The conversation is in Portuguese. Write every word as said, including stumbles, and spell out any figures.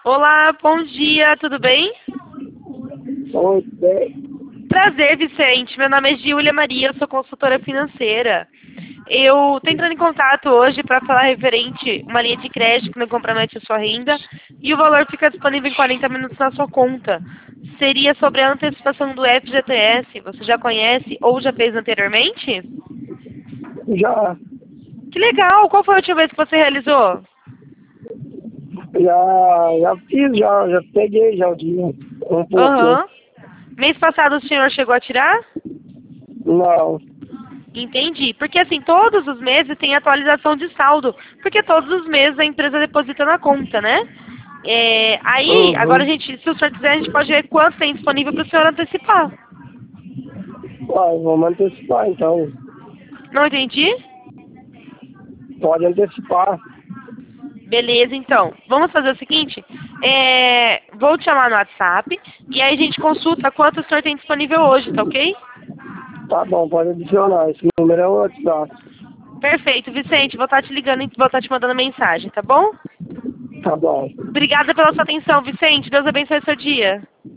Olá, bom dia, tudo bem? Oi, bem. Prazer, Vicente. Meu nome é Giulia Maria, eu sou consultora financeira. Eu estou entrando em contato hoje para falar referente uma linha de crédito que não compromete a sua renda e o valor fica disponível em quarenta minutos na sua conta. Seria sobre a antecipação do F G T S. Você já conhece ou já fez anteriormente? Já, Que legal! Qual foi a última vez que você realizou? já, já fiz, já, já peguei já o dia. Um pouquinho. Aham. Mês passado o senhor chegou a tirar? Não. Entendi. Porque assim, todos os meses tem atualização de saldo. Porque todos os meses a empresa deposita na conta, né? É, aí, agora a Uhum. gente, se o senhor quiser, a gente pode ver quanto tem disponível para o senhor antecipar. Uai, vamos antecipar então. Não entendi? Pode antecipar. Beleza, então. Vamos fazer o seguinte. É, vou te chamar no WhatsApp e aí a gente consulta quanto o senhor tem disponível hoje, tá ok? Tá bom, pode adicionar. Esse número é o WhatsApp. Perfeito, Vicente. Vou estar te ligando e vou estar te mandando mensagem, tá bom? Tá bom. Obrigada pela sua atenção, Vicente. Deus abençoe seu dia.